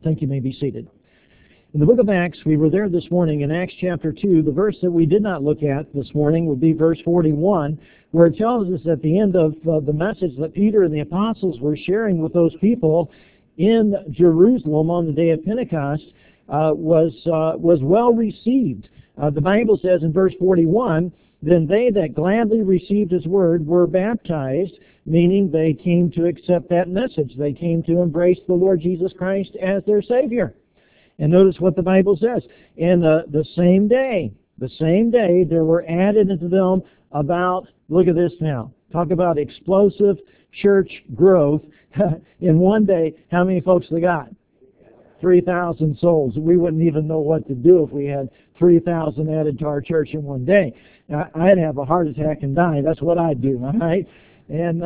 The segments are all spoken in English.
Thank you. May be seated. In the book of Acts, we were there this morning in Acts chapter 2. The verse that we did not look at this morning would be verse 41, where it tells us at the end of the message that Peter and the apostles were sharing with those people in Jerusalem on the day of Pentecost was well received. The Bible says in verse 41, "Then they that gladly received his word were baptized," meaning they came to accept that message. They came to embrace the Lord Jesus Christ as their Savior. And notice what the Bible says. And the same day, there were added into them about, look at this now, talk about explosive church growth. In one day, how many folks they got? 3,000 souls. We wouldn't even know what to do if we had 3,000 added to our church in one day. I'd have a heart attack and die. That's what I'd do, all right? And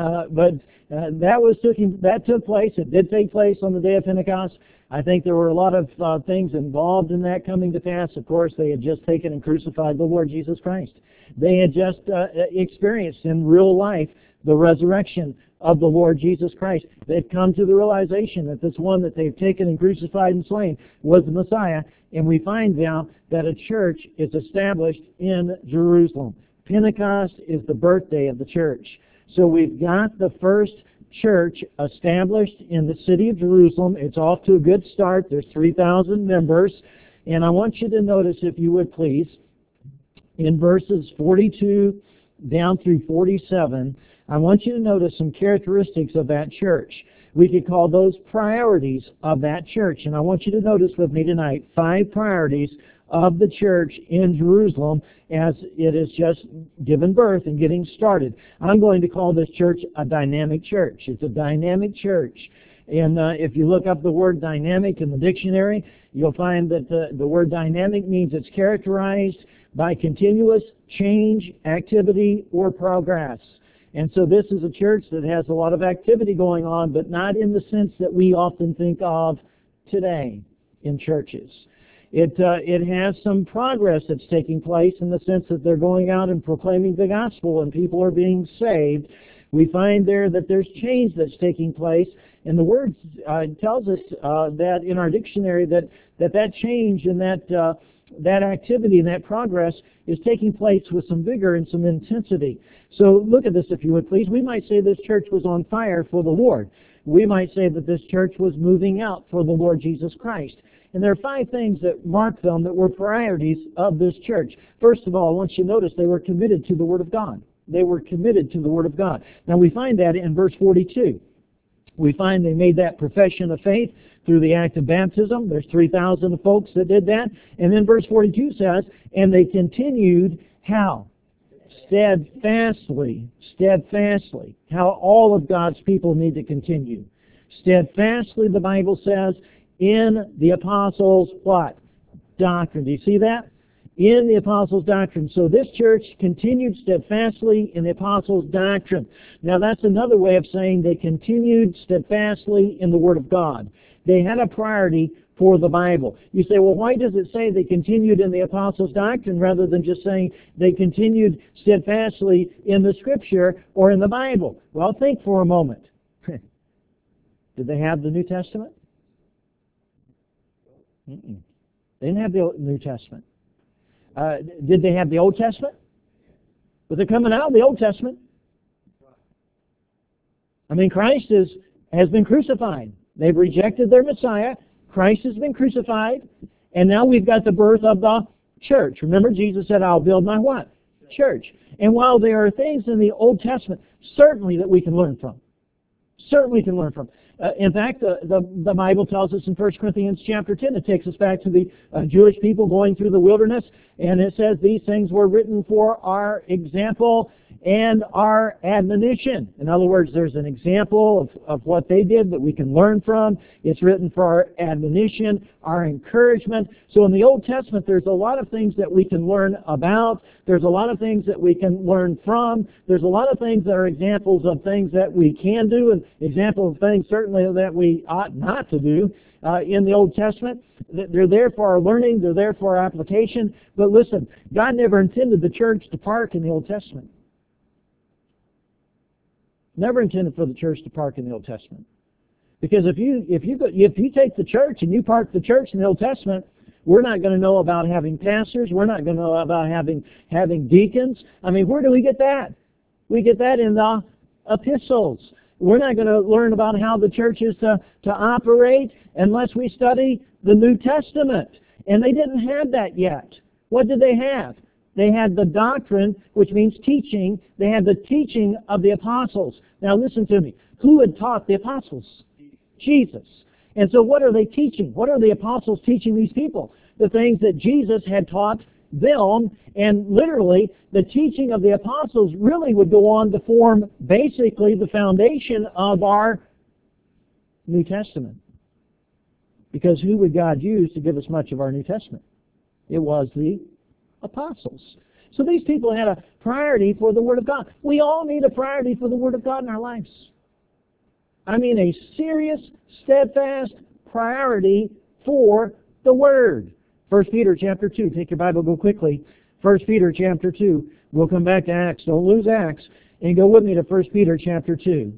that took place. It did take place on the day of Pentecost. I think there were a lot of things involved in that coming to pass. Of course, they had just taken and crucified the Lord Jesus Christ. They had just experienced in real life the resurrection of the Lord Jesus Christ. They've come to the realization that this one that they've taken and crucified and slain was the Messiah, and we find now that a church is established in Jerusalem. Pentecost is the birthday of the church. So we've got the first church established in the city of Jerusalem. It's off to a good start. There's 3,000 members. And I want you to notice, if you would please, in verses 42 down through 47, I want you to notice some characteristics of that church. We could call those priorities of that church. And I want you to notice with me tonight 5 priorities of the church in Jerusalem as it is just given birth and getting started. I'm going to call this church a dynamic church. It's a dynamic church. And if you look up the word dynamic in the dictionary, you'll find that the word dynamic means it's characterized by continuous change, activity, or progress. And so this is a church that has a lot of activity going on, but not in the sense that we often think of today in churches. It has some progress that's taking place in the sense that they're going out and proclaiming the gospel and people are being saved. We find there that there's change that's taking place, and the word tells us that in our dictionary that change and that activity and that progress is taking place with some vigor and some intensity. So look at this, if you would please. We might say this church was on fire for the Lord. We might say that this church was moving out for the Lord Jesus Christ. And there are 5 things that mark them that were priorities of this church. First of all, I want you to notice they were committed to the Word of God. They were committed to the Word of God. Now we find that in verse 42. We find they made that profession of faith through the act of baptism. There's 3,000 folks that did that. And then verse 42 says, and they continued how? Steadfastly. Steadfastly. How all of God's people need to continue. Steadfastly, the Bible says, in the apostles' what? Doctrine. Do you see that? In the apostles' doctrine. So this church continued steadfastly in the apostles' doctrine. Now that's another way of saying they continued steadfastly in the Word of God. They had a priority for the Bible. You say, well, why does it say they continued in the apostles' doctrine rather than just saying they continued steadfastly in the Scripture or in the Bible? Well, think for a moment. Did they have the New Testament? They didn't have the New Testament. Did they have the Old Testament? Was it coming out of the Old Testament? I mean, Christ has been crucified. They've rejected their Messiah. Christ has been crucified. And now we've got the birth of the church. Remember, Jesus said, I'll build my what? Church. And while there are things in the Old Testament, certainly that we can learn from. Certainly can learn from. In fact, the Bible tells us in 1 Corinthians chapter 10, it takes us back to the Jewish people going through the wilderness, and it says these things were written for our example and our admonition. In other words, there's an example of what they did that we can learn from. It's written for our admonition, our encouragement. So in the Old Testament, there's a lot of things that we can learn about. There's a lot of things that we can learn from. There's a lot of things that are examples of things that we can do, and examples of things certainly that we ought not to do in the Old Testament. They're there for our learning. They're there for our application. But listen, God never intended the church to park in the Old Testament. Never intended for the church to park in the Old Testament. Because if you take the church and you park the church in the Old Testament, we're not going to know about having pastors. We're not going to know about having deacons. I mean, where do we get that? We get that in the epistles. We're not going to learn about how the church is to operate unless we study the New Testament. And they didn't have that yet. What did they have? They had the doctrine, which means teaching. They had the teaching of the apostles. Now listen to me. Who had taught the apostles? Jesus. And so what are they teaching? What are the apostles teaching these people? The things that Jesus had taught them, and literally the teaching of the apostles really would go on to form basically the foundation of our New Testament. Because who would God use to give us much of our New Testament? It was the apostles. So these people had a priority for the Word of God. We all need a priority for the Word of God in our lives. I mean a serious, steadfast priority for the Word. 1 Peter chapter 2. Take your Bible, go quickly. 1 Peter chapter 2. We'll come back to Acts. Don't lose Acts. And go with me to 1 Peter chapter 2.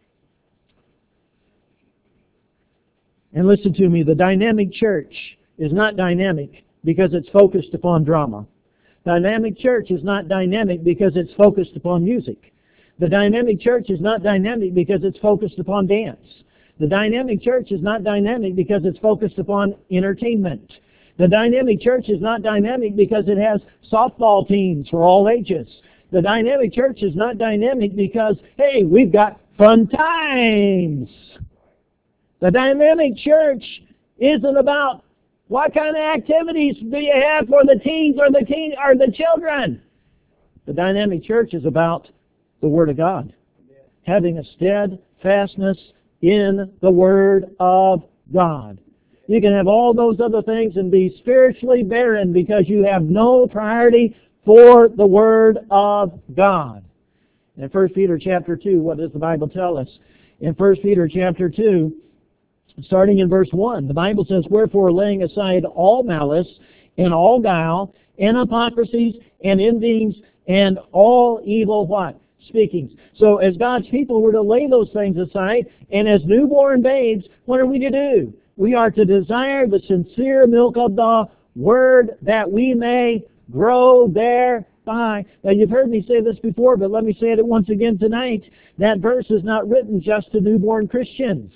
And listen to me. The dynamic church is not dynamic because it's focused upon drama. Dynamic church is not dynamic because it's focused upon music. The dynamic church is not dynamic because it's focused upon dance. The dynamic church is not dynamic because it's focused upon entertainment. The dynamic church is not dynamic because it has softball teams for all ages. The dynamic church is not dynamic because, hey, we've got fun times. The dynamic church isn't about what kind of activities do you have for the teens or the children. The dynamic church is about the Word of God. Having a steadfastness in the Word of God. You can have all those other things and be spiritually barren because you have no priority for the Word of God. In 1 Peter chapter 2, what does the Bible tell us? In 1 Peter chapter 2, starting in verse 1, the Bible says, "Wherefore, laying aside all malice, and all guile, and hypocrisies, and envyings, and all evil," what? Speakings. So as God's people, we're to lay those things aside, and as newborn babes, what are we to do? We are to desire the sincere milk of the Word that we may grow thereby. Now you've heard me say this before, but let me say it once again tonight. That verse is not written just to newborn Christians.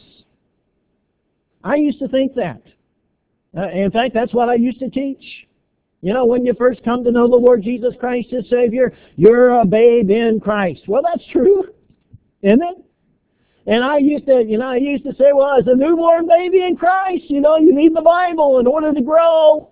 I used to think that. In fact, that's what I used to teach. You know, when you first come to know the Lord Jesus Christ as Savior, you're a babe in Christ. Well, that's true, isn't it? And I used to say, well, as a newborn baby in Christ, you need the Bible in order to grow.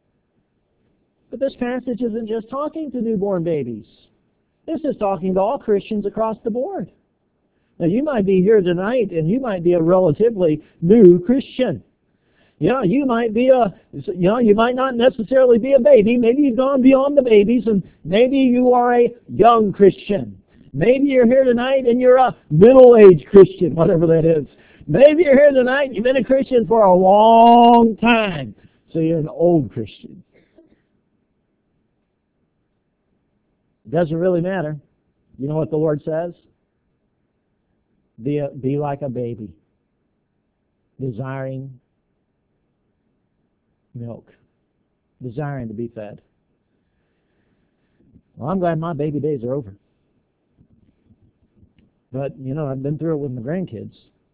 But this passage isn't just talking to newborn babies. This is talking to all Christians across the board. Now, you might be here tonight, and you might be a relatively new Christian. You might be you might not necessarily be a baby. Maybe you've gone beyond the babies, and maybe you are a young Christian. Maybe you're here tonight and you're a middle-aged Christian, whatever that is. Maybe you're here tonight and you've been a Christian for a long time, so you're an old Christian. It doesn't really matter. You know what the Lord says? Be like a baby, desiring milk, desiring to be fed. Well, I'm glad my baby days are over. But, I've been through it with my grandkids.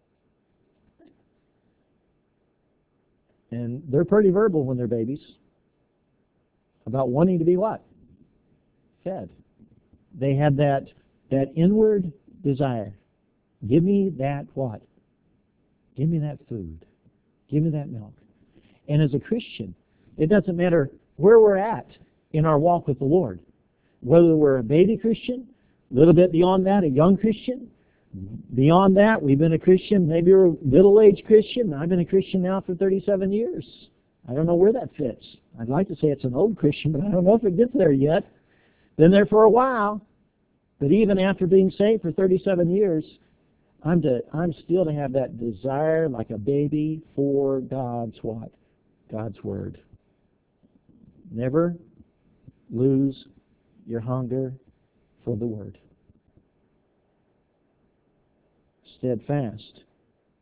And they're pretty verbal when they're babies about wanting to be what? Fed. They have that inward desire. Give me that what? Give me that food. Give me that milk. And as a Christian, it doesn't matter where we're at in our walk with the Lord. Whether we're a baby Christian, a little bit beyond that, a young Christian. Beyond that, we've been a Christian, maybe you're a middle-aged Christian. I've been a Christian now for 37 years. I don't know where that fits. I'd like to say it's an old Christian, but I don't know if it gets there yet. Been there for a while. But even after being saved for 37 years, I'm still to have that desire like a baby for God's what? God's Word. Never lose your hunger for the Word. Steadfast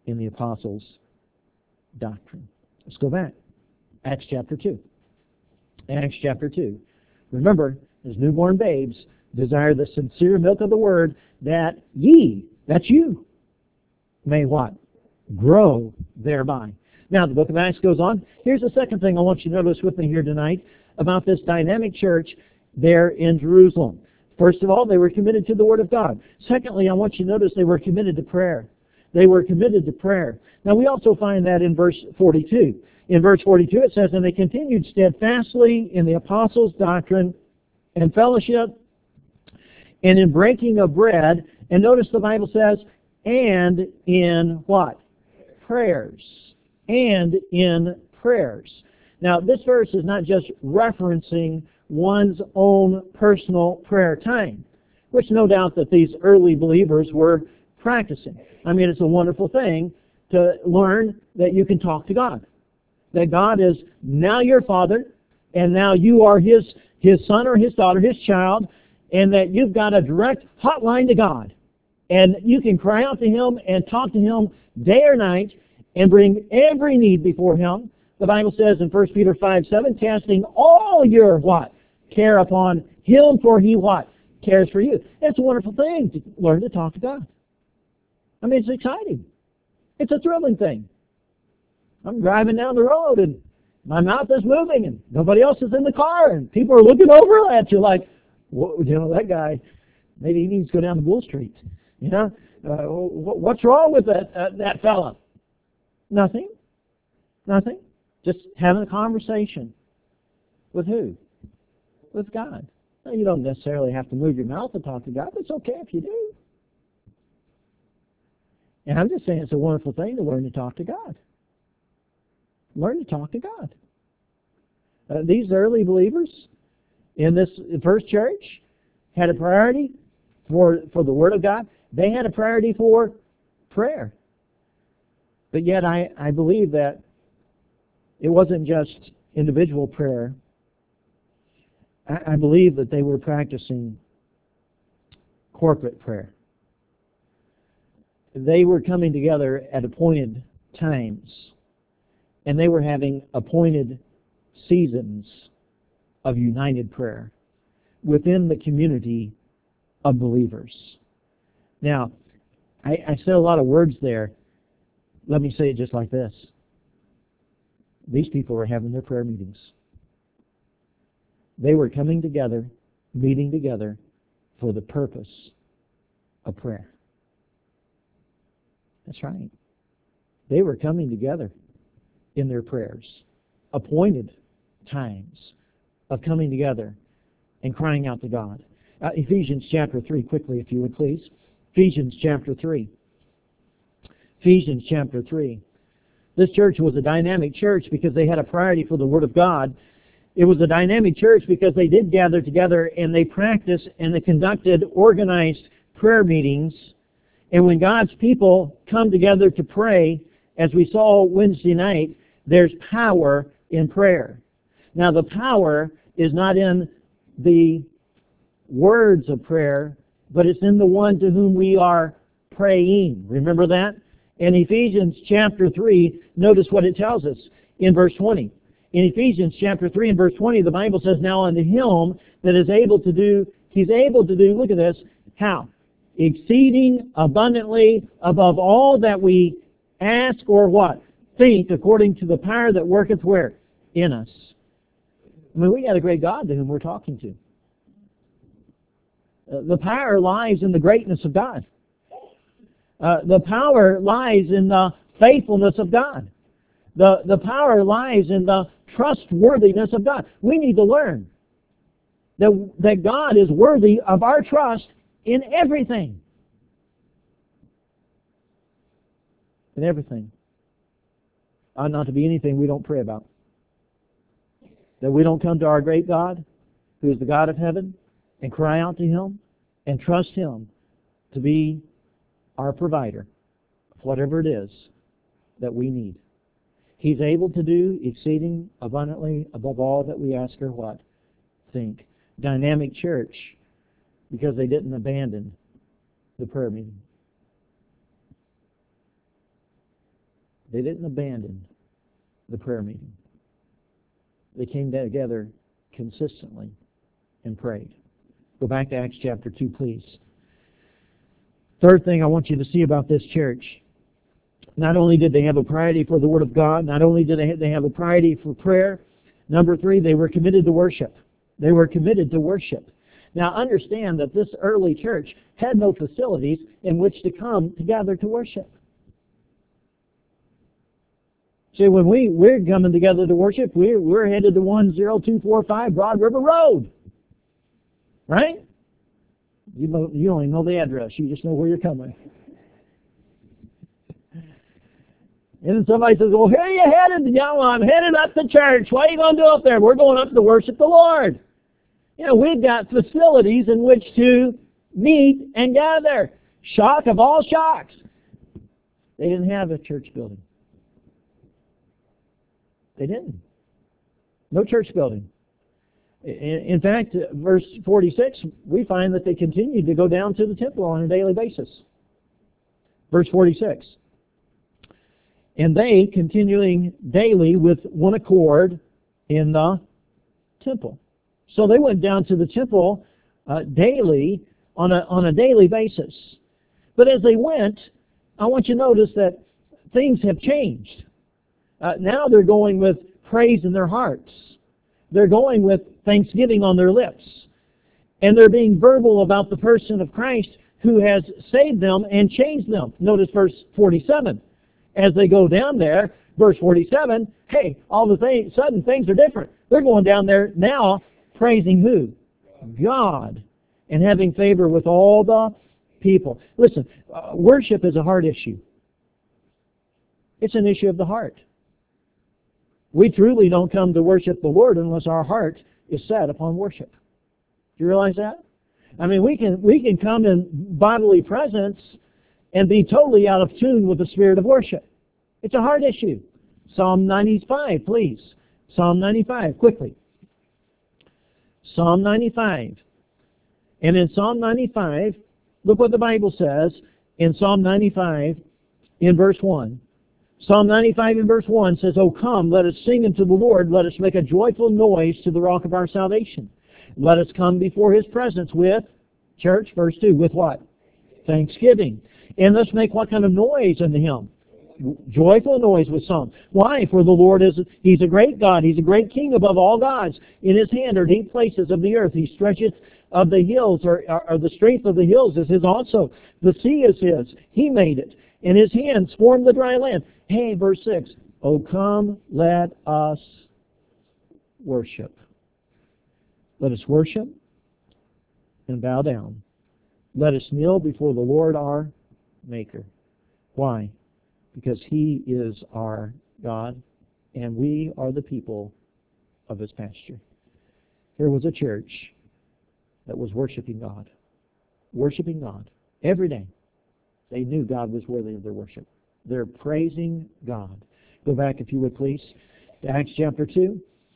in the apostles' doctrine. Let's go back. Acts chapter 2. Acts chapter 2. Remember, as newborn babes, desire the sincere milk of the word, that ye, that's you, may what? Grow thereby. Now, the book of Acts goes on. Here's the second thing I want you to notice with me here tonight about this dynamic church there in Jerusalem. First of all, they were committed to the Word of God. Secondly, I want you to notice they were committed to prayer. They were committed to prayer. Now, we also find that in verse 42. In verse 42, it says, and they continued steadfastly in the apostles' doctrine and fellowship and in breaking of bread. And notice the Bible says, and in what? Prayers. And in prayers. Now, this verse is not just referencing one's own personal prayer time, which no doubt that these early believers were practicing. I mean, it's a wonderful thing to learn that you can talk to God. That God is now your Father, and now you are His son or His daughter, His child, and that you've got a direct hotline to God. And you can cry out to Him and talk to Him day or night and bring every need before Him. The Bible says in 1 Peter 5:7, casting all your what? Care upon Him, for He what? Cares for you. It's a wonderful thing to learn to talk to God. I mean, it's exciting. It's a thrilling thing. I'm driving down the road and my mouth is moving and nobody else is in the car and people are looking over at you like, well, you know, that guy, maybe he needs to go down to Bull Street. You know, what's wrong with that fella? Nothing. Nothing. Just having a conversation. With who? With God. Now, you don't necessarily have to move your mouth to talk to God, but it's okay if you do. And I'm just saying it's a wonderful thing to learn to talk to God. Learn to talk to God. These early believers in this first church had a priority for the Word of God. They had a priority for prayer. But yet I believe that it wasn't just individual prayer. I believe that they were practicing corporate prayer. They were coming together at appointed times, and they were having appointed seasons of united prayer within the community of believers. Now, I said a lot of words there. Let me say it just like this. These people were having their prayer meetings. They were coming together, meeting together for the purpose of prayer. That's right. They were coming together in their prayers. Appointed times of coming together and crying out to God. Ephesians chapter 3, quickly if you would please. Ephesians chapter 3. Ephesians chapter 3. This church was a dynamic church because they had a priority for the Word of God. It was a dynamic church because they did gather together and they practiced and they conducted organized prayer meetings. And when God's people come together to pray, as we saw Wednesday night, there's power in prayer. Now the power is not in the words of prayer, but it's in the one to whom we are praying. Remember that? In Ephesians chapter 3, notice what it tells us in verse 20. In Ephesians chapter 3 and verse 20, the Bible says, now unto Him that is able to do, He's able to do, look at this, how? Exceeding abundantly above all that we ask or what? Think, according to the power that worketh where? In us. I mean, we got a great God to whom we're talking to. The power lies in the greatness of God. The power lies in the faithfulness of God. The power lies in the trustworthiness of God. We need to learn that God is worthy of our trust in everything. In everything. Ought not to be anything we don't pray about. That we don't come to our great God, who is the God of heaven, and cry out to Him and trust Him to be our provider of whatever it is that we need. He's able to do exceeding abundantly above all that we ask or what? Think. Dynamic church, because they didn't abandon the prayer meeting. They didn't abandon the prayer meeting. They came together consistently and prayed. Go back to Acts chapter 2, please. Third thing I want you to see about this church. Not only did they have a priority for the Word of God, not only did they have a priority for prayer, number 3, they were committed to worship. They were committed to worship. Now understand that this early church had no facilities in which to come together to worship. See, when we're coming together to worship, we're headed to 10245 Broad River Road. Right? You don't even know the address. You just know where you're coming. And then somebody says, well, here are you headed? Yeah, well, I'm headed up to church. What are you going to do up there? We're going up to worship the Lord. You know, we've got facilities in which to meet and gather. Shock of all shocks. They didn't have a church building. They didn't. No church building. In fact, verse 46, we find that they continued to go down to the temple on a daily basis. Verse 46. And they, continuing daily with one accord in the temple. So they went down to the temple daily, on a daily basis. But as they went, I want you to notice that things have changed. Now they're going with praise in their hearts. They're going with thanksgiving on their lips. And they're being verbal about the person of Christ who has saved them and changed them. Notice verse 47. As they go down there, verse 47, hey, all of a sudden things are different. They're going down there now praising who? God. And having favor with all the people. Listen, worship is a heart issue. It's an issue of the heart. We truly don't come to worship the Lord unless our heart is set upon worship. Do you realize that? I mean, we can come in bodily presence and be totally out of tune with the spirit of worship. It's a heart issue. Psalm 95, please. Psalm 95, quickly. Psalm 95. And in Psalm 95, look what the Bible says in Psalm 95 in verse 1. Psalm 95 in verse 1 says, O come, let us sing unto the Lord, let us make a joyful noise to the rock of our salvation. Let us come before His presence with, church, verse 2, with what? Thanksgiving. And let's make what kind of noise unto Him? Joyful noise with song. Why? For the Lord He's a great God. He's a great King above all gods. In His hand are deep places of the earth. He stretcheth of the hills, or the strength of the hills is His also. The sea is His. He made it. And His hands formed the dry land. Hey, verse 6. O come, let us worship. Let us worship and bow down. Let us kneel before the Lord our Maker. Why? Because He is our God, and we are the people of His pasture. Here was a church that was worshiping God. Worshiping God every day. They knew God was worthy of their worship. They're praising God. Go back, if you would, please, to Acts chapter 2.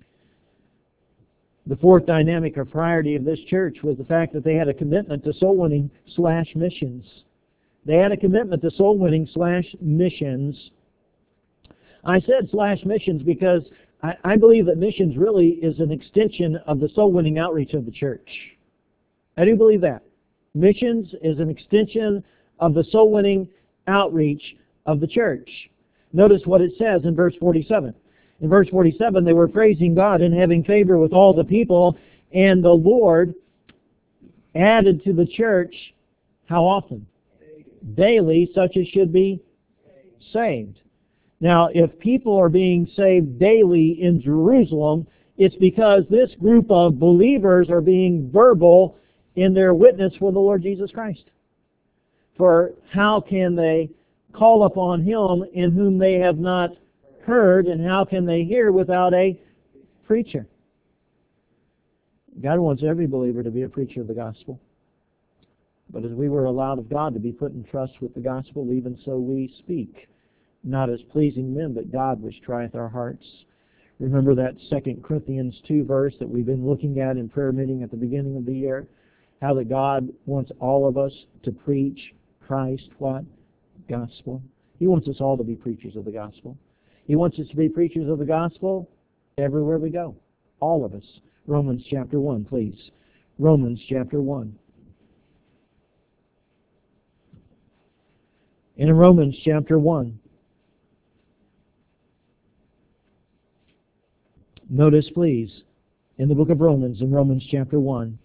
The fourth dynamic or priority of this church was the fact that they had a commitment to soul winning / missions. They had a commitment to soul winning / missions. I said / missions because I believe that missions really is an extension of the soul winning outreach of the church. I do believe that. Missions is an extension of the soul winning outreach of the church. Notice what it says in verse 47. In verse 47, they were praising God and having favor with all the people, and the Lord added to the church, how often? Daily, such as should be saved. Now, if people are being saved daily in Jerusalem, it's because this group of believers are being verbal in their witness for the Lord Jesus Christ. For how can they call upon Him in whom they have not heard, and how can they hear without a preacher? God wants every believer to be a preacher of the gospel. But as we were allowed of God to be put in trust with the gospel, even so we speak, not as pleasing men, but God which trieth our hearts. Remember that 2 Corinthians 2 verse that we've been looking at in prayer meeting at the beginning of the year? How that God wants all of us to preach Christ, what? Gospel. He wants us all to be preachers of the gospel. He wants us to be preachers of the gospel everywhere we go. All of us. Romans chapter 1, please. Romans chapter 1. In Romans chapter 1, notice, please, in the book of Romans, in Romans chapter 1,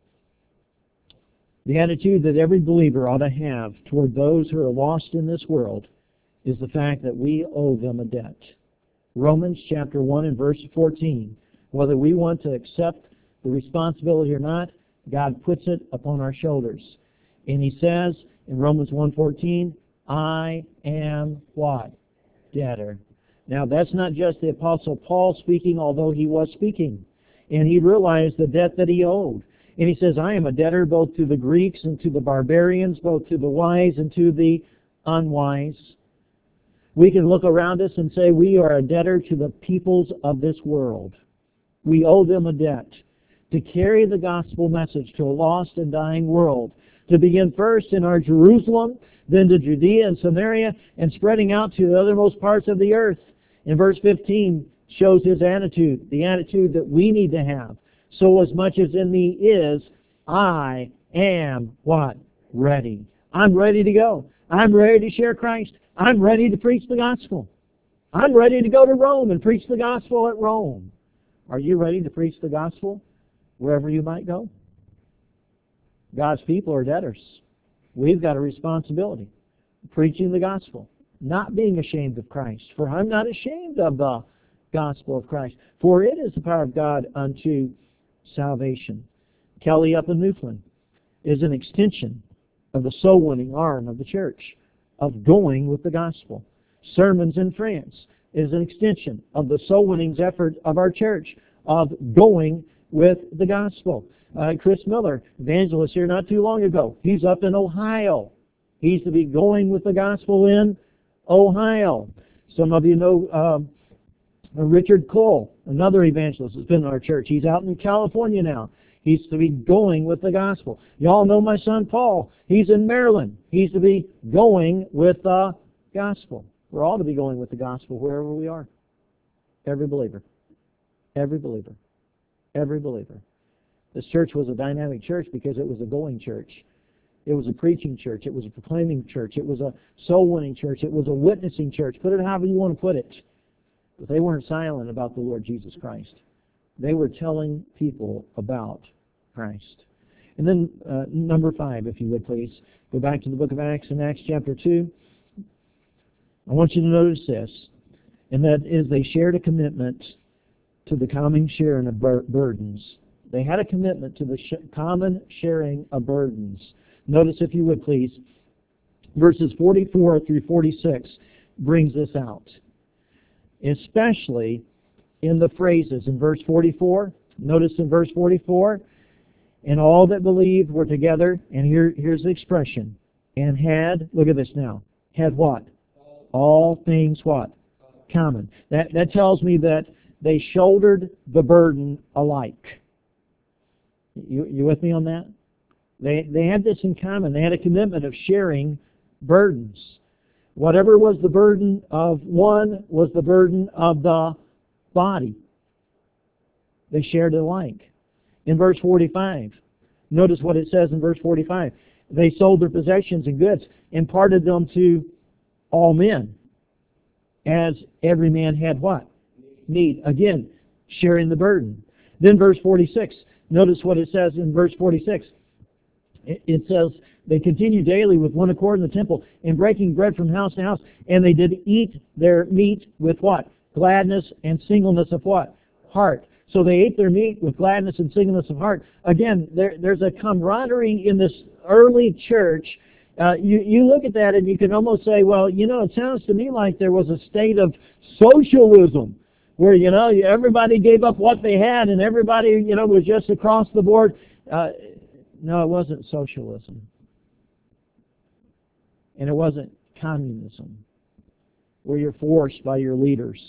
the attitude that every believer ought to have toward those who are lost in this world is the fact that we owe them a debt. Romans chapter 1 and verse 14. Whether we want to accept the responsibility or not, God puts it upon our shoulders. And He says in Romans 1:14, I am what? Debtor. Now that's not just the Apostle Paul speaking, although he was speaking. And he realized the debt that he owed. And he says, I am a debtor both to the Greeks and to the barbarians, both to the wise and to the unwise. We can look around us and say we are a debtor to the peoples of this world. We owe them a debt to carry the gospel message to a lost and dying world, to begin first in our Jerusalem, then to Judea and Samaria, and spreading out to the othermost parts of the earth. In verse 15 shows his attitude, the attitude that we need to have. So as much as in me is, I am what? Ready. I'm ready to go. I'm ready to share Christ. I'm ready to preach the gospel. I'm ready to go to Rome and preach the gospel at Rome. Are you ready to preach the gospel wherever you might go? God's people are debtors. We've got a responsibility. Preaching the gospel. Not being ashamed of Christ. For I'm not ashamed of the gospel of Christ. For it is the power of God unto salvation. Kelly up in Newfoundland is an extension of the soul-winning arm of the church, of going with the gospel. Sermons in France is an extension of the soul-winning effort of our church, of going with the gospel. Chris Miller, evangelist here not too long ago, he's up in Ohio. He's to be going with the gospel in Ohio. Some of you know Richard Cole, another evangelist, has been in our church. He's out in California now. He's to be going with the gospel. You all know my son Paul. He's in Maryland. He's to be going with the gospel. We're all to be going with the gospel wherever we are. Every believer. Every believer. Every believer. This church was a dynamic church because it was a going church. It was a preaching church. It was a proclaiming church. It was a soul-winning church. It was a witnessing church. Put it however you want to put it. But they weren't silent about the Lord Jesus Christ. They were telling people about Christ. And then number 5, if you would please. Go back to the book of Acts in Acts chapter 2. I want you to notice this. And that is they shared a commitment to the common sharing of burdens. They had a commitment to the common sharing of burdens. Notice, if you would please, verses 44 through 46 brings this out. Especially in the phrases in verse 44. Notice in verse 44, and all that believed were together, and here's the expression, and had, look at this now, had what? All things what? Common. That tells me that they shouldered the burden alike. You with me on that? They had this in common. They had a commitment of sharing burdens. Whatever was the burden of one was the burden of the body. They shared it alike. In verse 45, notice what it says in verse 45. They sold their possessions and goods, imparted them to all men, as every man had what? Need. Again, sharing the burden. Then verse 46, notice what it says in verse 46. It says, they continued daily with one accord in the temple, and breaking bread from house to house, and they did eat their meat with what? Gladness and singleness of what? Heart. So they ate their meat with gladness and singleness of heart. Again, there's a camaraderie in this early church. You look at that and you can almost say, well, it sounds to me like there was a state of socialism where, everybody gave up what they had and everybody, was just across the board. No, it wasn't socialism. And it wasn't communism, where you're forced by your leaders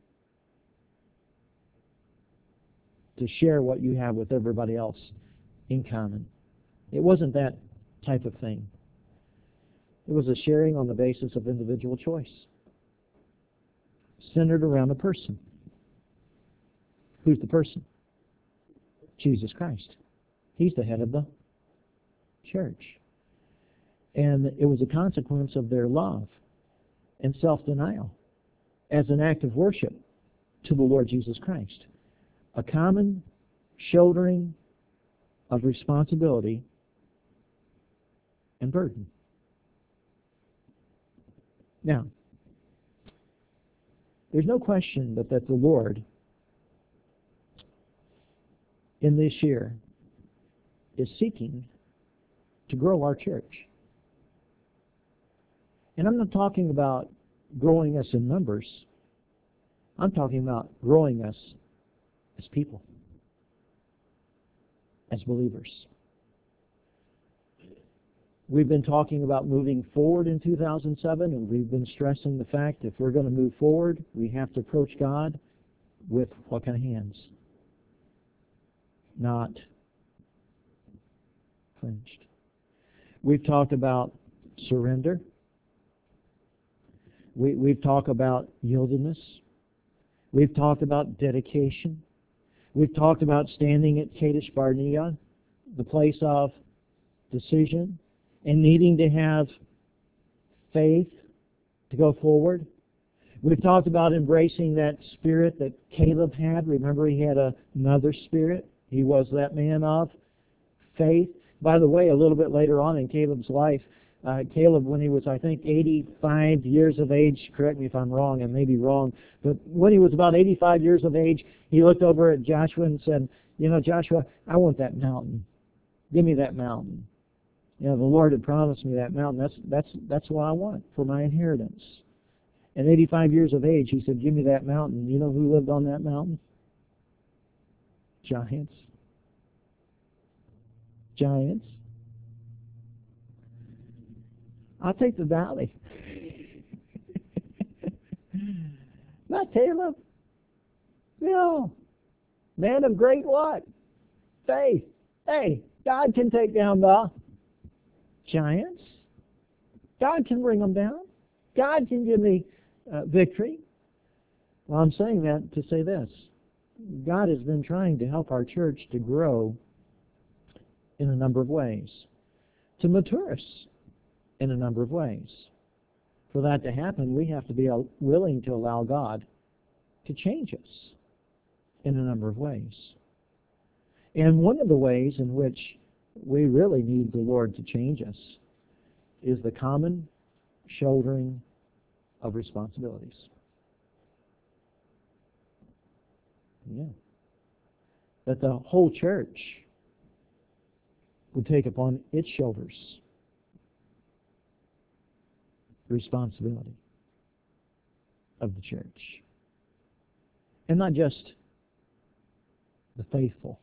to share what you have with everybody else in common. It wasn't that type of thing. It was a sharing on the basis of individual choice, centered around a person. Who's the person? Jesus Christ. He's the head of the church. And it was a consequence of their love and self-denial as an act of worship to the Lord Jesus Christ. A common shouldering of responsibility and burden. Now, there's no question but that the Lord in this year is seeking to grow our church. And I'm not talking about growing us in numbers. I'm talking about growing us as people, as believers. We've been talking about moving forward in 2007, and we've been stressing the fact that if we're going to move forward, we have to approach God with what kind of hands? Not clenched. We've talked about surrender. We've talked about yieldedness. We've talked about dedication. We've talked about standing at Kadesh Barnea, the place of decision, and needing to have faith to go forward. We've talked about embracing that spirit that Caleb had. Remember, he had another spirit. He was that man of faith. By the way, a little bit later on in Caleb's life, Caleb, when he was, I think, 85 years of age, correct me if I'm wrong, I may be wrong, but when he was about 85 years of age, he looked over at Joshua and said, you know, Joshua, I want that mountain. Give me that mountain. You know, the Lord had promised me that mountain. That's what I want for my inheritance. At 85 years of age, he said, give me that mountain. You know who lived on that mountain? Giants. Giants. I'll take the valley. Not Caleb. No. Man of great what? Faith. Hey, God can take down the giants. God can bring them down. God can give me victory. Well, I'm saying that to say this. God has been trying to help our church to grow in a number of ways, to mature us in a number of ways. For that to happen, we have to be willing to allow God to change us in a number of ways. And one of the ways in which we really need the Lord to change us is the common shouldering of responsibilities. Yeah. That the whole church would take upon its shoulders the responsibility of the church. And not just the faithful.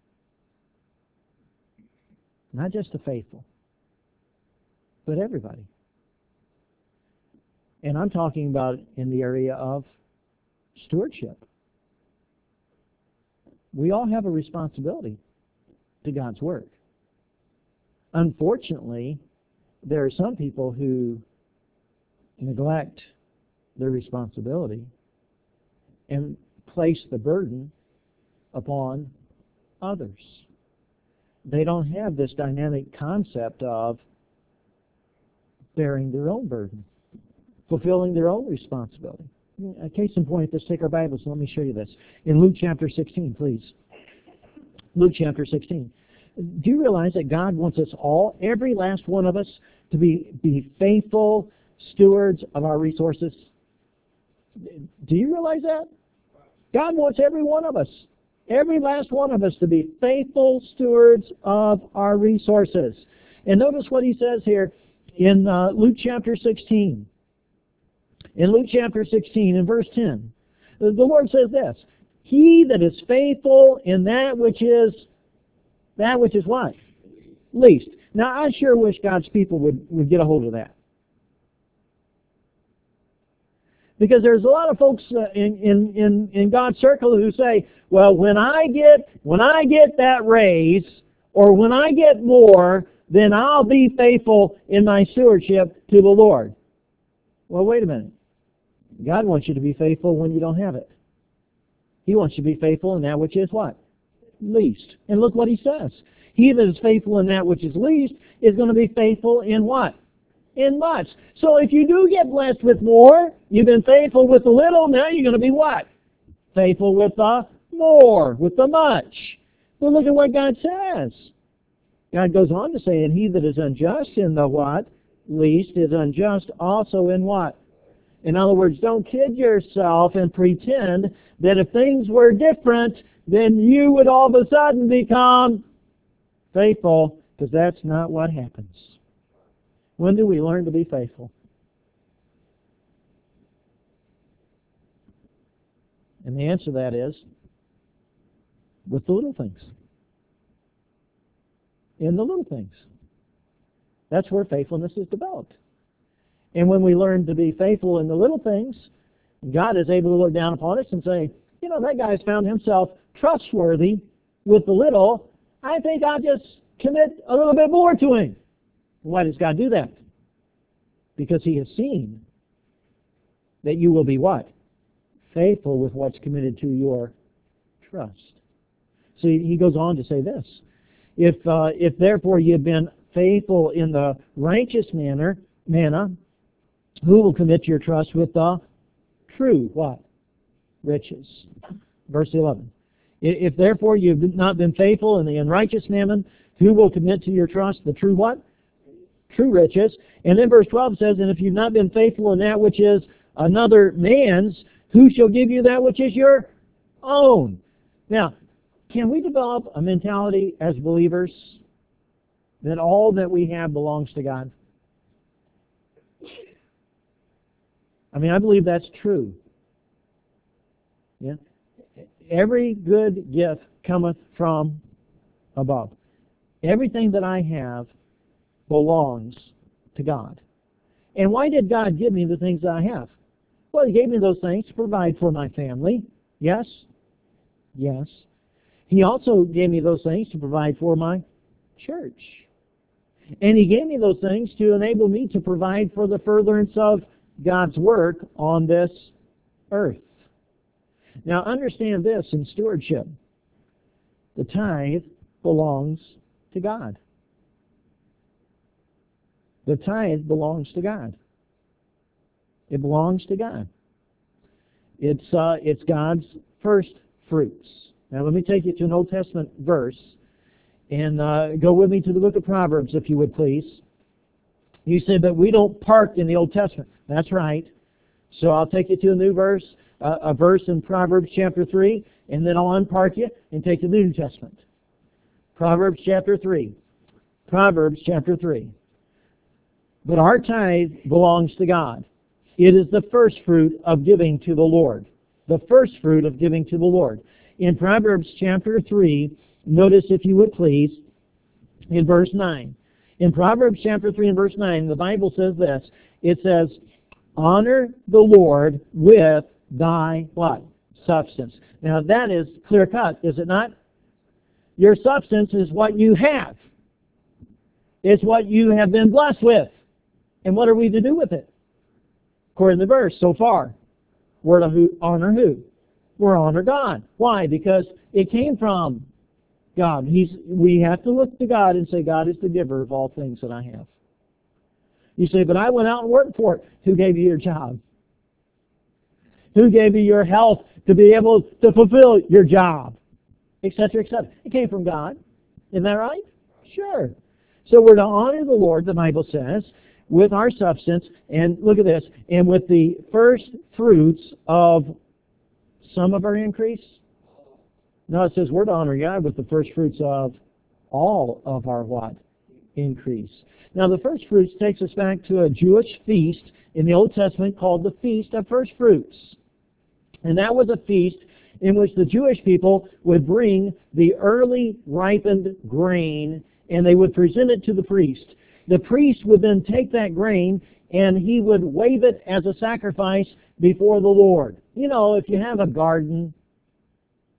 Not just the faithful, but everybody. And I'm talking about in the area of stewardship. We all have a responsibility to God's work. Unfortunately, there are some people who neglect their responsibility and place the burden upon others. They don't have this dynamic concept of bearing their own burden, fulfilling their own responsibility. A case in point, let's take our Bibles and let me show you this. In Luke chapter 16, please. Luke chapter 16. Do you realize that God wants us all, every last one of us, to be faithful stewards of our resources? Do you realize that? God wants every one of us, every last one of us, to be faithful stewards of our resources. And notice what he says here in Luke chapter 16. In Luke chapter 16, in verse 10, the Lord says this, he that is faithful in that which is what? Least. Now, I sure wish God's people would get a hold of that. Because there's a lot of folks in God's circle who say, well, when I get that raise, or when I get more, then I'll be faithful in my stewardship to the Lord. Well, wait a minute. God wants you to be faithful when you don't have it. He wants you to be faithful in that which is what? Least. And look what he says. He that is faithful in that which is least is going to be faithful in what? In much. So if you do get blessed with more, you've been faithful with the little, now you're going to be what? Faithful with the more, with the much. But look at what God says. God goes on to say, and he that is unjust in the what? Least is unjust also in what? In other words, don't kid yourself and pretend that if things were different, then you would all of a sudden become faithful, because that's not what happens. When do we learn to be faithful? And the answer to that is with the little things. In the little things. That's where faithfulness is developed. And when we learn to be faithful in the little things, God is able to look down upon us and say, you know, that guy's found himself trustworthy with the little. I think I'll just commit a little bit more to him. Why does God do that? Because he has seen that you will be what? Faithful with what's committed to your trust. So he goes on to say this. If therefore you've been faithful in the righteous manna, who will commit your trust with the true what? Riches. Verse 11. If therefore you've not been faithful in the unrighteous mammon, who will commit to your trust the true what? True riches. And then verse 12 says, and if you've not been faithful in that which is another man's, who shall give you that which is your own? Now, can we develop a mentality as believers that all that we have belongs to God? I mean, I believe that's true. Yeah? Every good gift cometh from above. Everything that I have belongs to God. And why did God give me the things that I have? Well, he gave me those things to provide for my family. Yes? Yes. He also gave me those things to provide for my church. And he gave me those things to enable me to provide for the furtherance of God's work on this earth. Now understand this in stewardship. The tithe belongs to God. The tithe belongs to God. It belongs to God. It's God's first fruits. Now let me take you to an Old Testament verse, and go with me to the book of Proverbs, if you would please. You say, but we don't park in the Old Testament. That's right. So I'll take you to a new verse, a verse in Proverbs chapter 3, and then I'll unpark you and take you to the New Testament. Proverbs chapter 3. Proverbs chapter 3. But our tithe belongs to God. It is the first fruit of giving to the Lord. The first fruit of giving to the Lord. In Proverbs chapter 3, notice, if you would please, in verse 9. In Proverbs chapter 3 and verse 9, the Bible says this. It says, honor the Lord with thy what? Substance. Now that is clear cut, is it not? Your substance is what you have. It's what you have been blessed with. And what are we to do with it? According to the verse so far, we're to honor who? We're to honor God. Why? Because it came from God. We have to look to God and say, God is the giver of all things that I have. You say, but I went out and worked for it. Who gave you your job? Who gave you your health to be able to fulfill your job? Etc., etc. It came from God. Isn't that right? Sure. So we're to honor the Lord, the Bible says, with our substance, and look at this, and with the first fruits of some of our increase. No, it says we're to honor God with the first fruits of all of our what? Increase. Now the first fruits takes us back to a Jewish feast in the Old Testament called the Feast of First Fruits. And that was a feast in which the Jewish people would bring the early ripened grain and they would present it to the priest. The priest would then take that grain and he would wave it as a sacrifice before the Lord. You know, if you have a garden,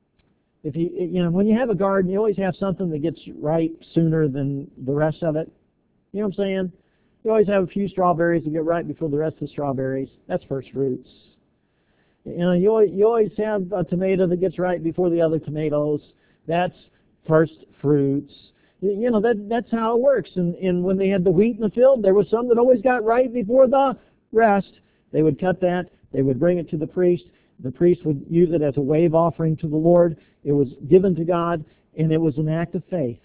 when you have a garden, you always have something that gets ripe sooner than the rest of it. You know what I'm saying? You always have a few strawberries that get right before the rest of the strawberries. That's first fruits. You know, you always have a tomato that gets right before the other tomatoes. That's first fruits. You know, that's how it works. And when they had the wheat in the field, there was some that always got right before the rest. They would cut that. They would bring it to the priest. The priest would use it as a wave offering to the Lord. It was given to God, and it was an act of faith.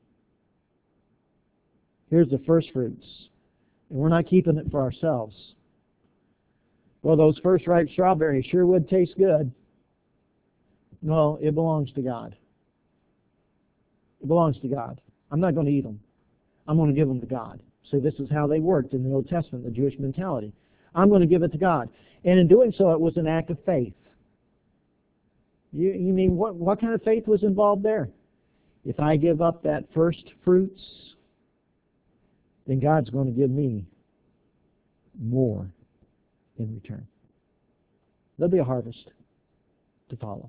Here's the first fruits. And we're not keeping it for ourselves. Well, those first ripe strawberries sure would taste good. No, it belongs to God. It belongs to God. I'm not going to eat them. I'm going to give them to God. So this is how they worked in the Old Testament, the Jewish mentality. I'm going to give it to God. And in doing so, it was an act of faith. You mean, what kind of faith was involved there? If I give up that first fruits, then God's going to give me more in return. There'll be a harvest to follow.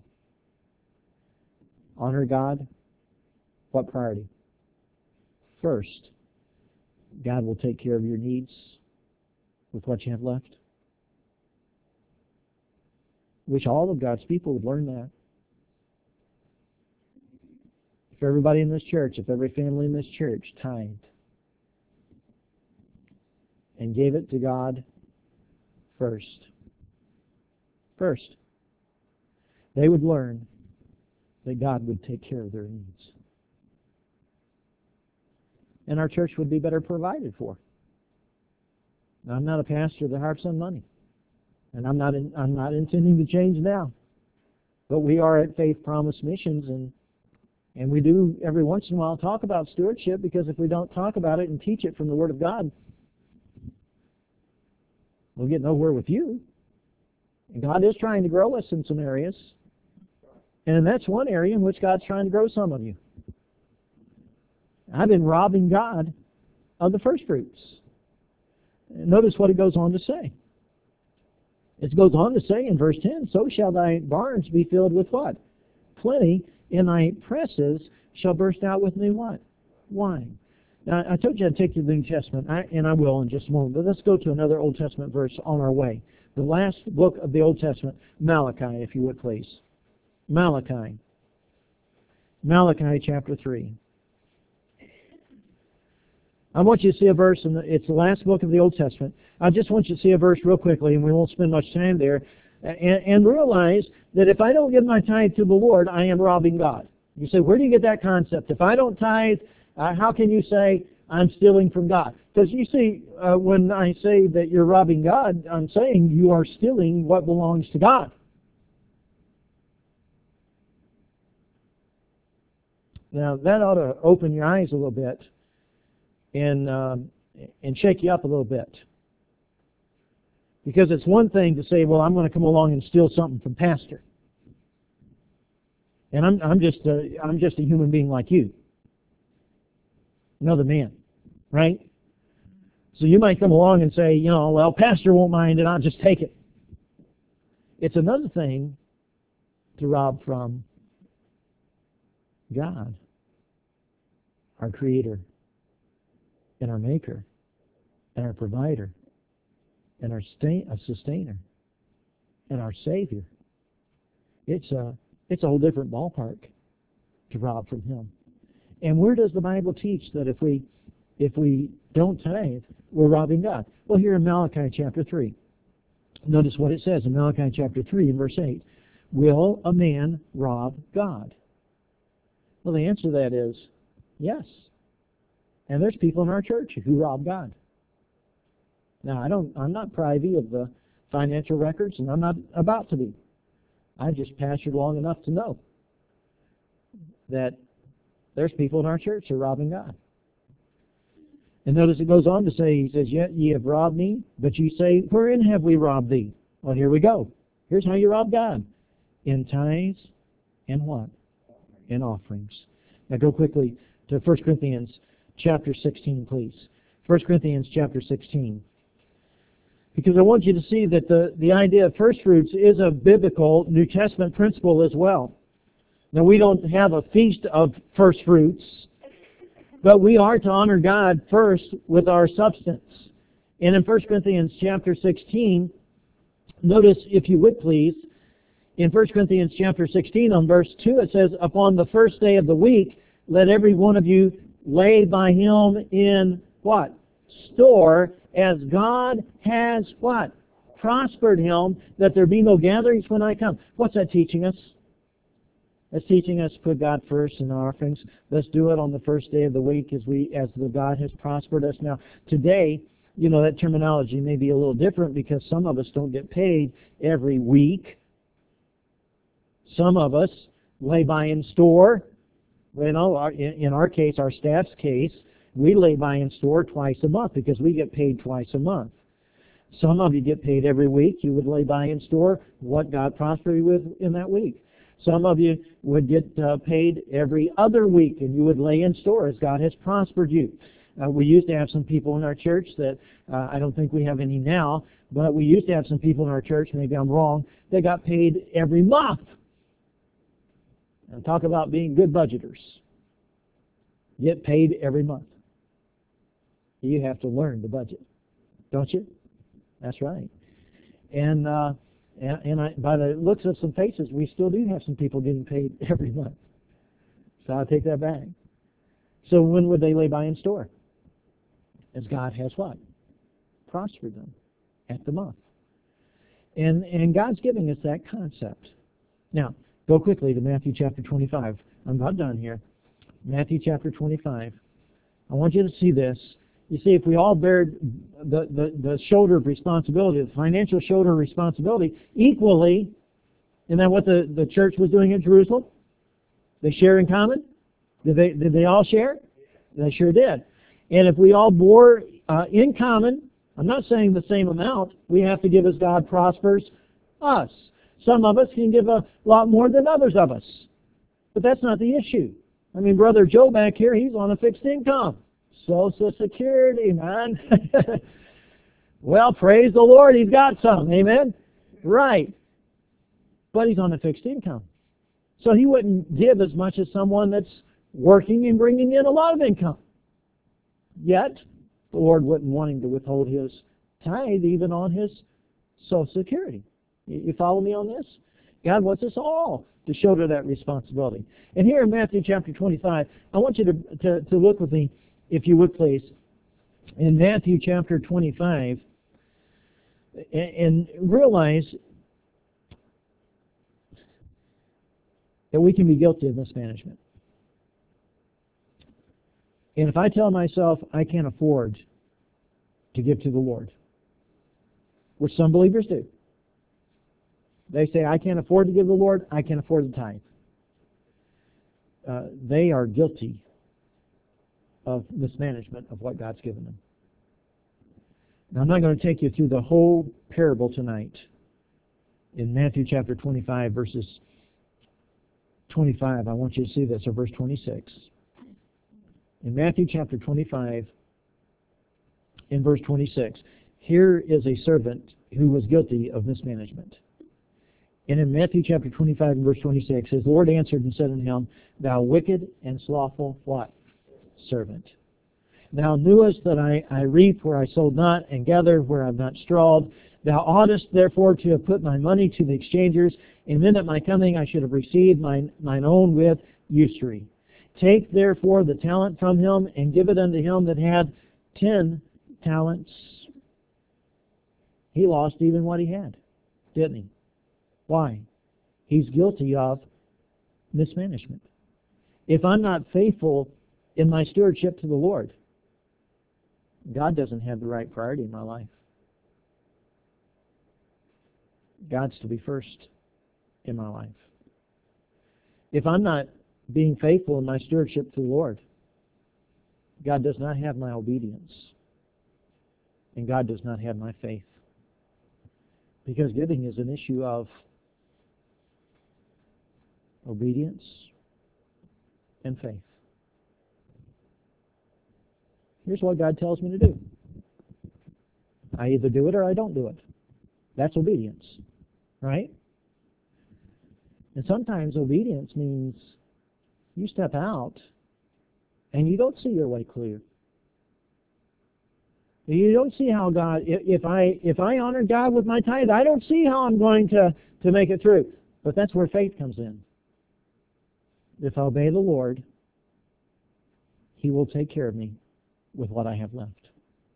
Honor God. What priority? First, God will take care of your needs with what you have left. Wish all of God's people would learn that. If everybody in this church, if every family in this church tithed and gave it to God first, they would learn that God would take care of their needs. And our church would be better provided for. Now, I'm not a pastor that harps on money. And I'm not intending to change now. But we are at Faith Promise Missions, and we do every once in a while talk about stewardship, because if we don't talk about it and teach it from the Word of God, we'll get nowhere with you. And God is trying to grow us in some areas. And that's one area in which God's trying to grow some of you. I've been robbing God of the first fruits. Notice what it goes on to say. It goes on to say in verse 10, so shall thy barns be filled with what? Plenty, and thy presses shall burst out with new what? Wine. Now, I told you I'd take you to the New Testament, and I will in just a moment, but let's go to another Old Testament verse on our way. The last book of the Old Testament, Malachi, if you would please. Malachi chapter 3. I want you to see a verse, and it's the last book of the Old Testament. I just want you to see a verse real quickly, and we won't spend much time there, and realize that if I don't give my tithe to the Lord, I am robbing God. You say, where do you get that concept? If I don't tithe, how can you say I'm stealing from God? Because you see, when I say that you're robbing God, I'm saying you are stealing what belongs to God. Now, that ought to open your eyes a little bit and shake you up a little bit. Because it's one thing to say, well, I'm going to come along and steal something from Pastor. And I'm just a human being like you. Another man, right? So you might come along and say, well, Pastor won't mind it, I'll just take it. It's another thing to rob from God, our Creator, and our Maker, and our Provider, and our Sustainer, and our Savior. It's a whole different ballpark to rob from Him. And where does the Bible teach that if we don't tithe, we're robbing God? Well, here in Malachi chapter 3. Notice what it says in Malachi chapter 3 and verse 8. Will a man rob God? Well, the answer to that is yes. And there's people in our church who rob God. Now, I'm not privy of the financial records, and I'm not about to be. I just pastored long enough to know that there's people in our church who are robbing God. And notice it goes on to say, he says, yet ye have robbed me, but ye say, wherein have we robbed thee? Well, here we go. Here's how you rob God. In tithes and what? In offerings. Now go quickly to 1 Corinthians chapter 16, please. 1 Corinthians chapter 16. Because I want you to see that the idea of first fruits is a biblical New Testament principle as well. Now, we don't have a feast of first fruits But we are to honor God first with our substance. And in 1 Corinthians chapter 16, notice, if you would please, in 1 Corinthians chapter 16 on verse 2, it says, "Upon the first day of the week, let every one of you lay by him in" what? "Store, as God has" what? "Prospered him, that there be no gatherings when I come." What's that teaching us? That's teaching us to put God first in our offerings. Let's do it on the first day of the week as the God has prospered us. Now, today, that terminology may be a little different because some of us don't get paid every week. Some of us lay by in store. In our case, our staff's case, we lay by in store twice a month because we get paid twice a month. Some of you get paid every week. You would lay by in store what God prospered you with in that week. Some of you would get paid every other week, and you would lay in store as God has prospered you. We used to have some people in our church that, I don't think we have any now, but we used to have some people in our church, maybe I'm wrong, that got paid every month. And talk about being good budgeters. Get paid every month. You have to learn to budget, don't you? That's right. And by the looks of some faces, we still do have some people getting paid every month. So I'll take that back. So when would they lay by in store? As God has what? Prospered them at the month. And God's giving us that concept. Now, go quickly to Matthew chapter 25. I'm about done here. Matthew chapter 25. I want you to see this. You see, if we all bear the shoulder of responsibility, the financial shoulder of responsibility, equally, isn't that what the church was doing in Jerusalem? They share in common? Did they all share? They sure did. And if we all bore in common, I'm not saying the same amount, we have to give as God prospers us. Some of us can give a lot more than others of us. But that's not the issue. I mean, Brother Joe back here, he's on a fixed income. Social Security, man. Well, praise the Lord, he's got some. Amen? Right. But he's on a fixed income. So he wouldn't give as much as someone that's working and bringing in a lot of income. Yet, the Lord wouldn't want him to withhold his tithe even on his Social Security. You follow me on this? God wants us all to shoulder that responsibility. And here in Matthew chapter 25, I want you to look with me, if you would please, in Matthew chapter 25, and realize that we can be guilty of mismanagement. And if I tell myself I can't afford to give to the Lord, which some believers do, they say, I can't afford to give the Lord, I can't afford the tithe. They are guilty of mismanagement of what God's given them. Now, I'm not going to take you through the whole parable tonight. In Matthew chapter 25, verses 25, I want you to see this, or verse 26. In Matthew chapter 25, in verse 26, here is a servant who was guilty of mismanagement. And in Matthew chapter 25 and verse 26, his Lord answered and said unto him, Thou wicked and slothful what? Servant. Thou knewest that I reap where I sowed not, and gather where I have not strawed. Thou oughtest therefore to have put my money to the exchangers, and then at my coming I should have received mine own with usury. Take therefore the talent from him, and give it unto him that had 10 talents. He lost even what he had, didn't he? Why? He's guilty of mismanagement. If I'm not faithful in my stewardship to the Lord, God doesn't have the right priority in my life. God's to be first in my life. If I'm not being faithful in my stewardship to the Lord, God does not have my obedience. And God does not have my faith. Because giving is an issue of obedience and faith. Here's what God tells me to do. I either do it or I don't do it. That's obedience, right? And sometimes obedience means you step out and you don't see your way clear. You don't see how God, if I honor God with my tithe, I don't see how I'm going to make it through. But that's where faith comes in. If I obey the Lord, He will take care of me with what I have left.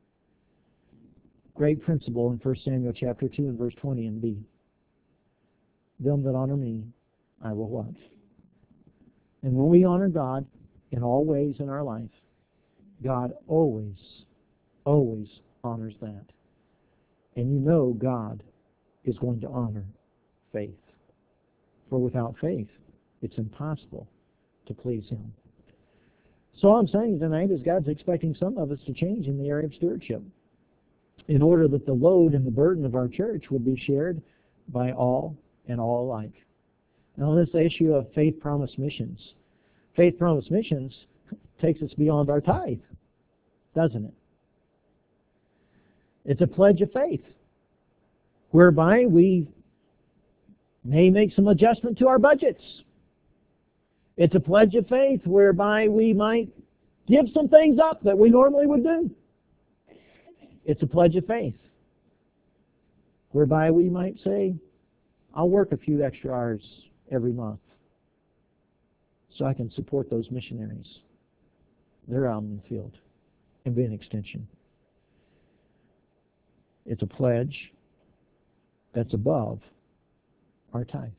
Great principle in 1 Samuel chapter 2 and verse 20 and B. Them that honor me, I will love. And when we honor God in all ways in our life, God always honors that. And you know God is going to honor faith. For without faith, it's impossible to please Him. So all I'm saying tonight is God's expecting some of us to change in the area of stewardship in order that the load and the burden of our church would be shared by all and all alike. Now this issue of faith promise missions. Faith promise missions takes us beyond our tithe, doesn't it? It's a pledge of faith whereby we may make some adjustment to our budgets. It's a pledge of faith whereby we might give some things up that we normally would do. It's a pledge of faith whereby we might say, I'll work a few extra hours every month so I can support those missionaries. They're out in the field and be an extension. It's a pledge that's above our tithe.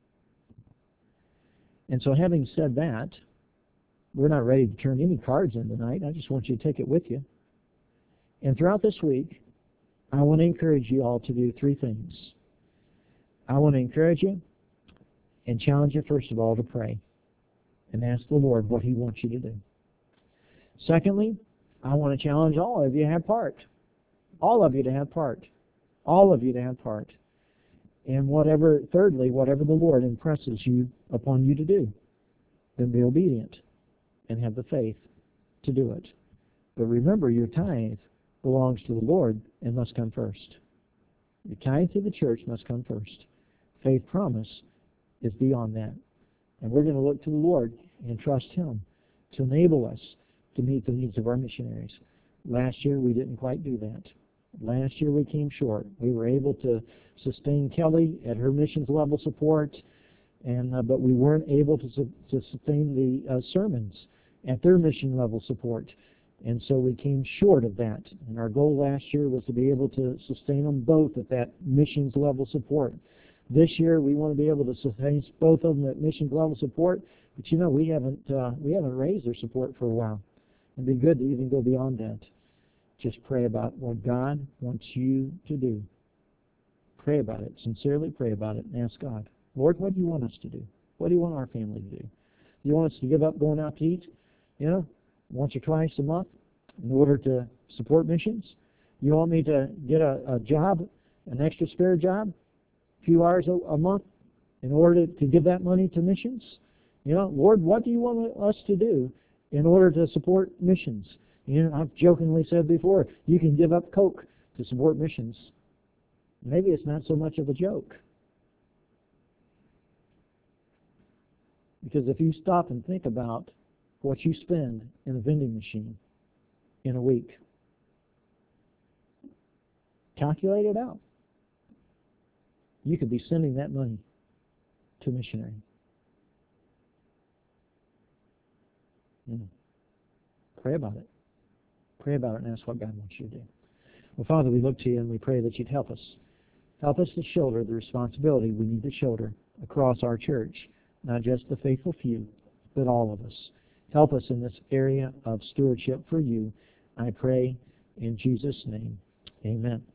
And so having said that, we're not ready to turn any cards in tonight. I just want you to take it with you. And throughout this week, I want to encourage you all to do three things. I want to encourage you and challenge you, first of all, to pray and ask the Lord what He wants you to do. Secondly, I want to challenge all of you to have part. All of you to have part. All of you to have part. And thirdly, whatever the Lord impresses upon you to do, then be obedient and have the faith to do it. But remember, your tithe belongs to the Lord and must come first. Your tithe to the church must come first. Faith promise is beyond that. And we're going to look to the Lord and trust Him to enable us to meet the needs of our missionaries. Last year, we didn't quite do that. Last year, we came short. We were able to sustain Kelly at her missions level support, but we weren't able to sustain the sermons at their mission level support. And so we came short of that. And our goal last year was to be able to sustain them both at that missions level support. This year, we want to be able to sustain both of them at missions level support. But you know, we haven't raised their support for a while. It'd be good to even go beyond that. Just pray about what God wants you to do. Pray about it. Sincerely pray about it and ask God, Lord, what do you want us to do? What do you want our family to do? You want us to give up going out to eat, once or twice a month in order to support missions? You want me to get a job, an extra spare job, a few hours a month in order to give that money to missions? Lord, what do you want us to do in order to support missions? I've jokingly said before, you can give up Coke to support missions. Maybe it's not so much of a joke. Because if you stop and think about what you spend in a vending machine in a week, calculate it out. You could be sending that money to a missionary. Pray about it. Pray about it and ask what God wants you to do. Well, Father, we look to you and we pray that you'd help us. Help us to shoulder the responsibility we need to shoulder across our church, not just the faithful few, but all of us. Help us in this area of stewardship for you. I pray in Jesus' name. Amen.